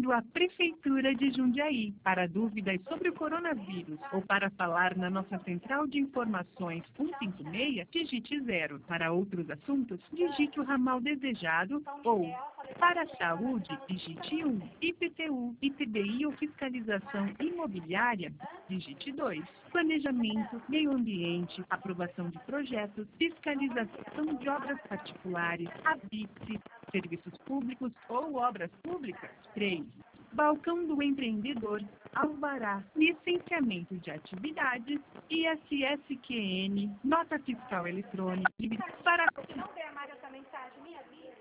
bem-vindo à Prefeitura de Jundiaí. Para dúvidas sobre o coronavírus ou para falar na nossa central de informações 156, digite 0. Para outros assuntos, digite o ramal desejado ou, para a saúde, digite 1. IPTU, IPBI ou fiscalização imobiliária, digite 2. Planejamento, meio ambiente, aprovação de projetos, fiscalização de obras particulares, habite, serviços públicos ou obras públicas, 3. Balcão do empreendedor, alvará, licenciamento de atividades, ISSQN, nota fiscal eletrônica, para... Não ver mais essa mensagem, me avisa.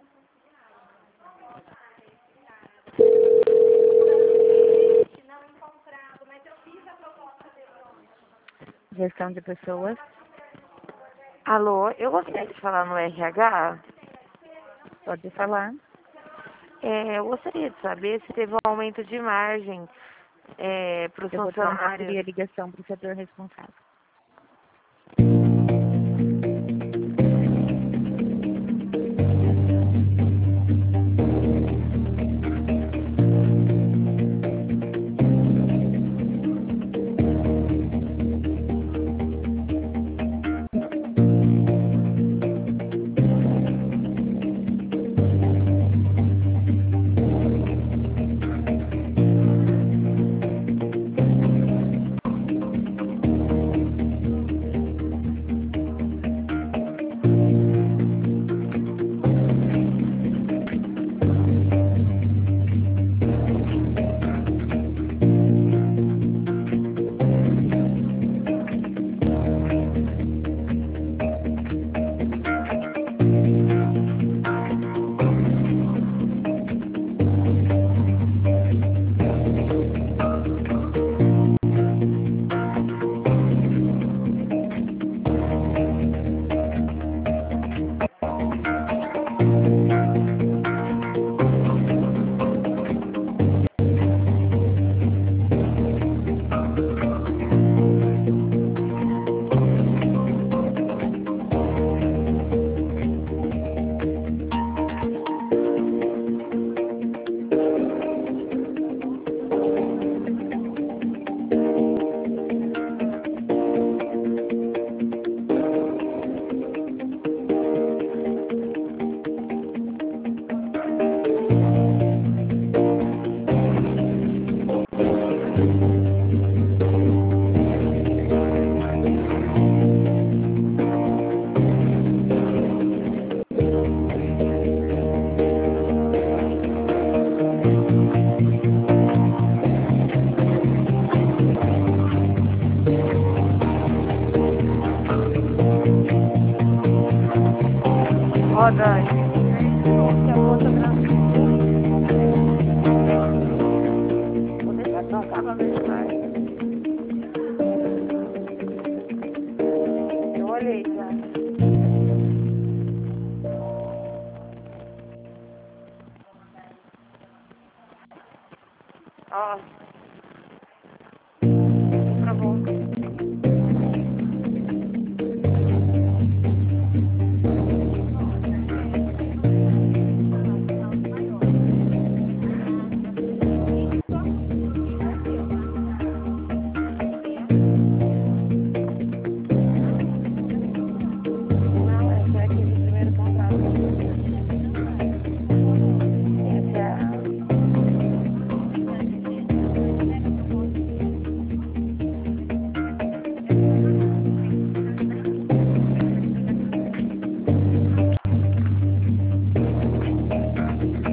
Não encontrado, mas eu fiz a proposta de Gestão de pessoas. Alô, eu gostaria de falar no RH. Pode falar. Eu gostaria de saber se teve um aumento de margem para os Eu vou transferir a funcionários. ligação para o setor responsável. Roda aí. Vou deixar trocar pra ver se vai. Eu olhei já. Ó.